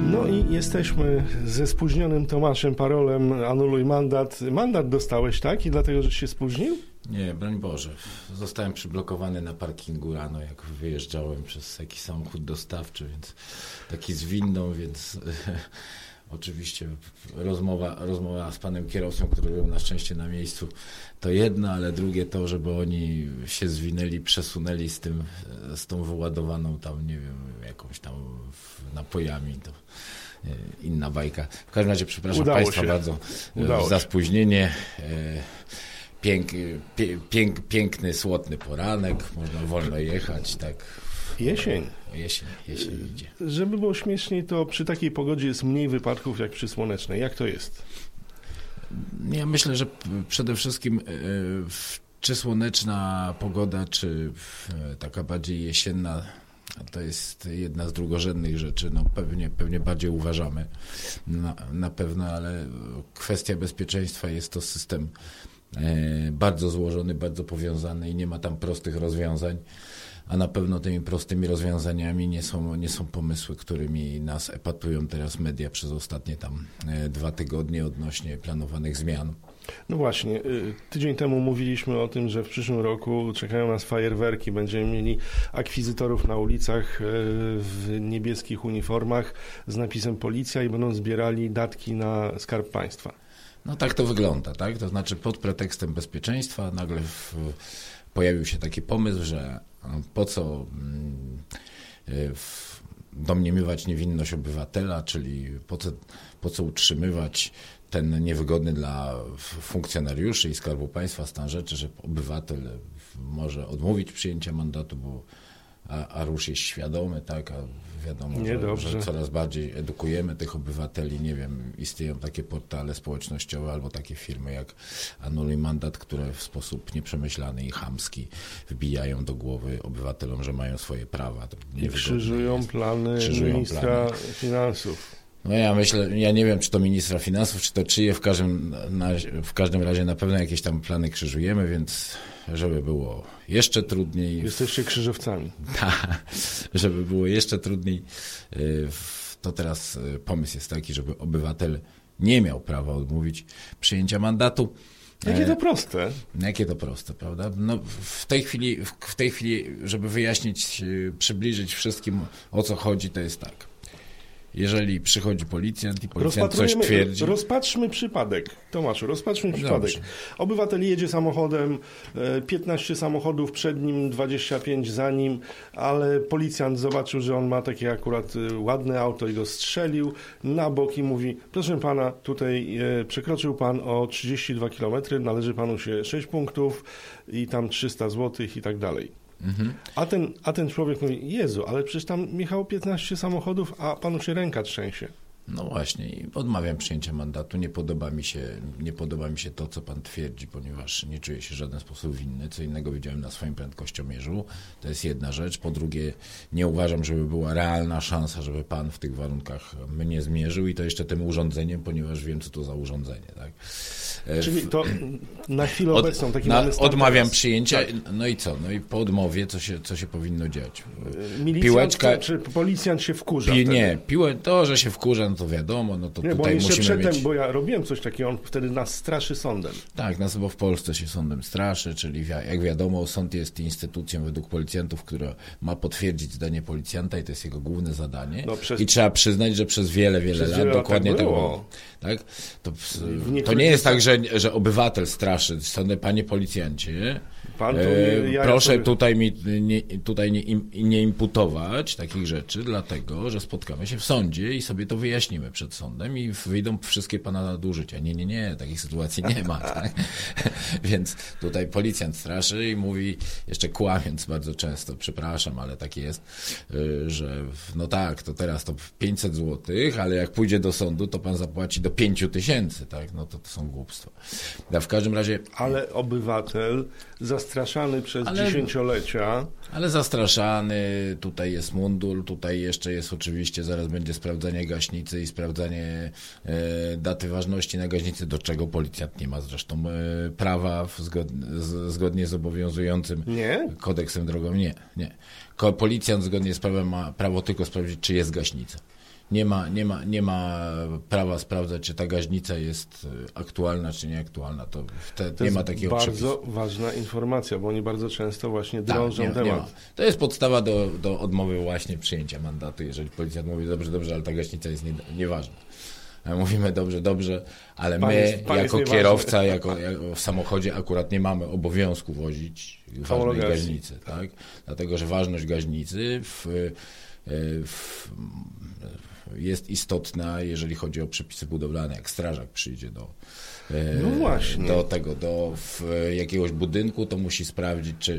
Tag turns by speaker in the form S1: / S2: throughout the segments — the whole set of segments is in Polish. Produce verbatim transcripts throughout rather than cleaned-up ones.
S1: No i jesteśmy ze spóźnionym Tomaszem Parolem. Anuluj mandat. Mandat dostałeś, tak? I dlatego, że się spóźnił?
S2: Nie, broń Boże. Zostałem przyblokowany na parkingu rano, jak wyjeżdżałem przez jakiś samochód dostawczy, więc taki z windą, więc oczywiście rozmowa, rozmowa z panem kierowcą, który był na szczęście na miejscu, to jedno, ale drugie to, żeby oni się zwinęli, przesunęli z tym, z tą wyładowaną tam, nie wiem, jakąś tam napojami, to inna bajka. W każdym razie przepraszam
S1: Udało
S2: Państwa
S1: się.
S2: bardzo
S1: Udało
S2: za
S1: się.
S2: spóźnienie. Pięk, pie, pięk, piękny, słodny poranek, można wolno jechać, tak.
S1: Jesień.
S2: Jesień, jesień idzie.
S1: Żeby było śmieszniej, to przy takiej pogodzie jest mniej wypadków jak przy słonecznej. Jak to jest?
S2: Ja myślę, że przede wszystkim czy słoneczna pogoda, czy taka bardziej jesienna, to jest jedna z drugorzędnych rzeczy. No pewnie, pewnie bardziej uważamy na, na pewno, ale kwestia bezpieczeństwa jest to system bardzo złożony, bardzo powiązany i nie ma tam prostych rozwiązań, a na pewno tymi prostymi rozwiązaniami nie są, nie są pomysły, którymi nas epatują teraz media przez ostatnie tam dwa tygodnie odnośnie planowanych zmian.
S1: No właśnie, tydzień temu mówiliśmy o tym, że w przyszłym roku czekają nas fajerwerki, będziemy mieli akwizytorów na ulicach w niebieskich uniformach z napisem policja i będą zbierali datki na Skarb Państwa.
S2: No tak to wygląda, tak? To znaczy pod pretekstem bezpieczeństwa nagle w, pojawił się taki pomysł, że po co w, domniemywać niewinność obywatela, czyli po co, po co utrzymywać ten niewygodny dla funkcjonariuszy i Skarbu Państwa stan rzeczy, że obywatel może odmówić przyjęcia mandatu, bo a, a rusz jest świadomy, tak, a wiadomo, że, że coraz bardziej edukujemy tych obywateli, nie wiem, istnieją takie portale społecznościowe albo takie firmy jak Anuluj Mandat, które w sposób nieprzemyślany i chamski wbijają do głowy obywatelom, że mają swoje prawa.
S1: I krzyżują jest. plany krzyżują ministra plany. finansów.
S2: No ja myślę, ja nie wiem, czy to ministra finansów, czy to czyje, w każdym, na, w każdym razie na pewno jakieś tam plany krzyżujemy, więc żeby było jeszcze trudniej.
S1: Jesteście krzyżowcami.
S2: Tak, żeby było jeszcze trudniej, to teraz pomysł jest taki, żeby obywatel nie miał prawa odmówić przyjęcia mandatu.
S1: Jakie to proste.
S2: Jakie to proste, prawda? No w tej chwili, w tej chwili, żeby wyjaśnić, przybliżyć wszystkim, o co chodzi, to jest tak. Jeżeli przychodzi policjant i policjant coś twierdzi...
S1: Rozpatrzmy przypadek. Tomaszu, rozpatrzmy przypadek. Dobrze. Obywatel jedzie samochodem, piętnaście samochodów przed nim, dwadzieścia pięć za nim, ale policjant zobaczył, że on ma takie akurat ładne auto i go strzelił na bok i mówi: proszę pana, tutaj przekroczył pan o trzydzieści dwa kilometry, należy panu się sześć punktów i tam trzysta złotych i tak dalej. Mhm. A, ten, a ten człowiek mówi: Jezu, ale przecież tam jechało piętnaście samochodów, a panu się ręka trzęsie.
S2: No właśnie, i odmawiam przyjęcia mandatu. Nie podoba mi się, nie podoba mi się to, co pan twierdzi, ponieważ nie czuję się w żaden sposób winny. Co innego widziałem na swoim prędkościomierzu. To jest jedna rzecz. Po drugie, nie uważam, żeby była realna szansa, żeby pan w tych warunkach mnie zmierzył i to jeszcze tym urządzeniem, ponieważ wiem, co to za urządzenie. Tak?
S1: Czyli to na chwilę Od, obecną taki
S2: na,
S1: mamy stan
S2: odmawiam
S1: teraz.
S2: przyjęcia.
S1: Tak.
S2: No i co? No i po odmowie, co się, co się powinno dziać?
S1: Milicjant
S2: Piłeczka,
S1: czy policjant się wkurza?
S2: Pi, nie, piłę, to, że się wkurza, no to wiadomo, no to
S1: nie,
S2: tutaj
S1: bo
S2: musimy
S1: przedtem,
S2: mieć...
S1: bo ja robiłem coś takiego, on wtedy nas straszy sądem.
S2: Tak, nas bo w Polsce się sądem straszy, czyli jak wiadomo, sąd jest instytucją według policjantów, która ma potwierdzić zdanie policjanta i to jest jego główne zadanie. No przez... I trzeba przyznać, że przez wiele, wiele
S1: przez
S2: lat
S1: wiele
S2: dokładnie
S1: tak
S2: tego
S1: było.
S2: Tak? To, to nie jest tak, że, że obywatel straszy, sądy, panie policjancie,
S1: Pan to
S2: e,
S1: ja
S2: proszę
S1: sobie...
S2: tutaj, mi, nie, tutaj nie, im, nie imputować takich rzeczy, dlatego, że spotkamy się w sądzie i sobie to wyjaśnimy przed sądem i wyjdą wszystkie pana nadużycia. Nie, nie, nie, takich sytuacji nie ma. Tak? Więc tutaj policjant straszy i mówi, jeszcze kłamiąc bardzo często, przepraszam, ale tak jest, że no tak, to teraz to pięćset złotych, ale jak pójdzie do sądu, to pan zapłaci do pięciu tysięcy, tak? No to, to są głupstwa. A w każdym razie...
S1: Ale obywatel zastraszany przez
S2: ale,
S1: dziesięciolecia...
S2: Ale zastraszany, tutaj jest mundur, tutaj jeszcze jest oczywiście, zaraz będzie sprawdzanie gaśnicy i sprawdzanie e, daty ważności na gaśnicy, do czego policjant nie ma zresztą e, prawa w zgodnie, z, zgodnie z obowiązującym
S1: nie?
S2: kodeksem drogowym. Nie, nie. Ko, policjant zgodnie z prawem ma prawo tylko sprawdzić, czy jest gaśnica. nie ma, nie ma, nie ma prawa sprawdzać, czy ta gaźnica jest aktualna, czy nieaktualna. To, te,
S1: to
S2: nie
S1: jest
S2: ma takiego
S1: bardzo
S2: przepisu.
S1: ważna informacja, bo oni bardzo często właśnie
S2: Tak,
S1: drążą
S2: nie,
S1: temat.
S2: nie ma. To jest podstawa do, do odmowy właśnie przyjęcia mandatu, jeżeli policjant mówi, dobrze, dobrze, ale ta gaśnica jest nie, nieważna. Mówimy dobrze, dobrze, ale
S1: pan
S2: my
S1: jest, pan
S2: jako
S1: jest
S2: kierowca, jako, jako w samochodzie akurat nie mamy obowiązku wozić ważnej gaźnicy, tak? Dlatego, że ważność gaźnicy w, w, jest istotna, jeżeli chodzi o przepisy budowlane. Jak strażak przyjdzie do,
S1: no właśnie.
S2: do tego, do w jakiegoś budynku, to musi sprawdzić, czy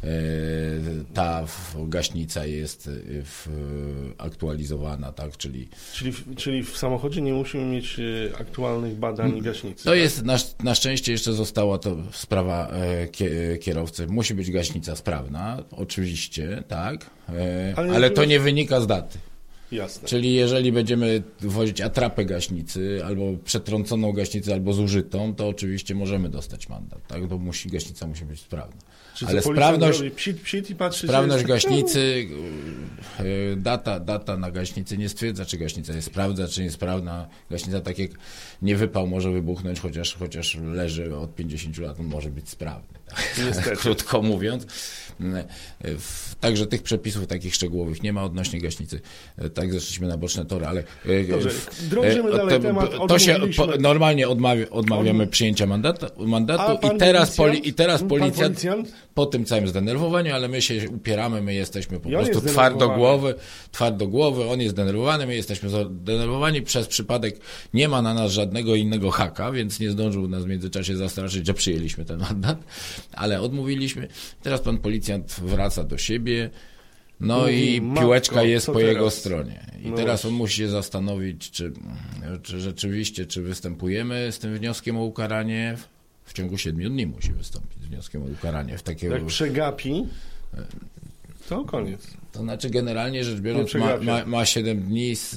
S2: ta gaśnica jest aktualizowana, tak, czyli...
S1: Czyli, czyli w samochodzie nie musimy mieć aktualnych badań gaśnicy.
S2: To tak? jest, na, na szczęście jeszcze została to sprawa kierowcy. Musi być gaśnica sprawna, oczywiście, tak, ale, ale to nie wynika z daty.
S1: Jasne.
S2: Czyli jeżeli będziemy wozić atrapę gaśnicy, albo przetrąconą gaśnicę, albo zużytą, to oczywiście możemy dostać mandat, tak? Bo musi, gaśnica musi być sprawna.
S1: Czy
S2: ale sprawność,
S1: psit, psit i patrzy,
S2: sprawność
S1: jest...
S2: gaśnicy, data, data na gaśnicy nie stwierdza, czy gaśnica jest sprawna, czy niesprawna. Gaśnica, tak jak nie wypał, może wybuchnąć, chociaż, chociaż leży od pięćdziesięciu lat, może być sprawny. Tak? Krótko mówiąc. Także tych przepisów takich szczegółowych nie ma odnośnie gaśnicy. Tak, zeszliśmy na boczne tory, ale
S1: Dobrze, drążymy dalej
S2: to,
S1: temat.
S2: To się po, normalnie odmawia, odmawiamy Od... przyjęcia mandatu, mandatu i teraz, poli, i teraz policjant, policjant po tym całym zdenerwowaniu, ale my się upieramy, my jesteśmy po prostu twardogłowy, twardogłowy, on jest zdenerwowany, my jesteśmy zdenerwowani, przez przypadek nie ma na nas żadnego innego haka, więc nie zdążył nas w międzyczasie zastraszyć, że przyjęliśmy ten mandat, ale odmówiliśmy. Teraz pan policjant wraca do siebie, no Mówi, i piłeczka matko, jest po teraz? jego stronie. I no teraz właśnie. on musi się zastanowić, czy, czy rzeczywiście, czy występujemy z tym wnioskiem o ukaranie. W ciągu siedmiu dni musi wystąpić z wnioskiem o ukaranie. W takiego...
S1: Jak przegapi, to koniec.
S2: To znaczy generalnie rzecz biorąc ma, ma, ma siedem dni z,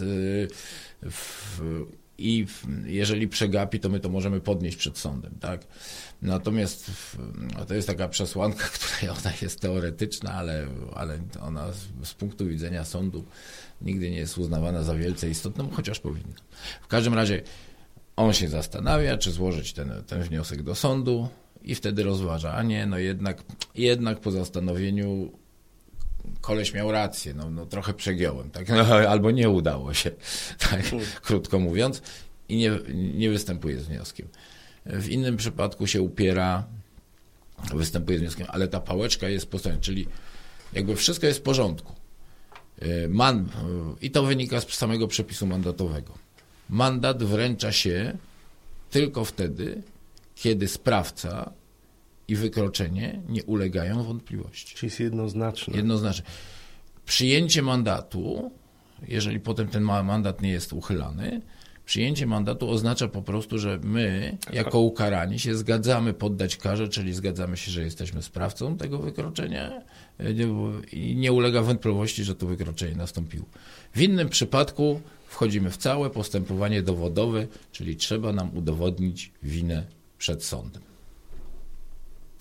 S2: w, i w, jeżeli przegapi, to my to możemy podnieść przed sądem, tak? Natomiast w, no to jest taka przesłanka, która ona jest teoretyczna, ale, ale ona z, z punktu widzenia sądu nigdy nie jest uznawana za wielce istotną, chociaż powinna. W każdym razie on się zastanawia, czy złożyć ten, ten wniosek do sądu i wtedy rozważa, a nie, no jednak, jednak po zastanowieniu koleś miał rację, no, no trochę przegiąłem, tak? No, albo nie udało się, tak, krótko mówiąc, i nie, nie występuje z wnioskiem. W innym przypadku się upiera, występuje z wnioskiem, ale ta pałeczka jest postawiona, czyli jakby wszystko jest w porządku. Man, i to wynika z samego przepisu mandatowego. Mandat wręcza się tylko wtedy, kiedy sprawca i wykroczenie nie ulegają wątpliwości.
S1: Czyli jest jednoznaczne.
S2: Jednoznaczne. Przyjęcie mandatu, jeżeli potem ten mandat nie jest uchylany, przyjęcie mandatu oznacza po prostu, że my, jako ukarani, się zgadzamy poddać karze, czyli zgadzamy się, że jesteśmy sprawcą tego wykroczenia i nie ulega wątpliwości, że to wykroczenie nastąpiło. W innym przypadku wchodzimy w całe postępowanie dowodowe, czyli trzeba nam udowodnić winę przed sądem.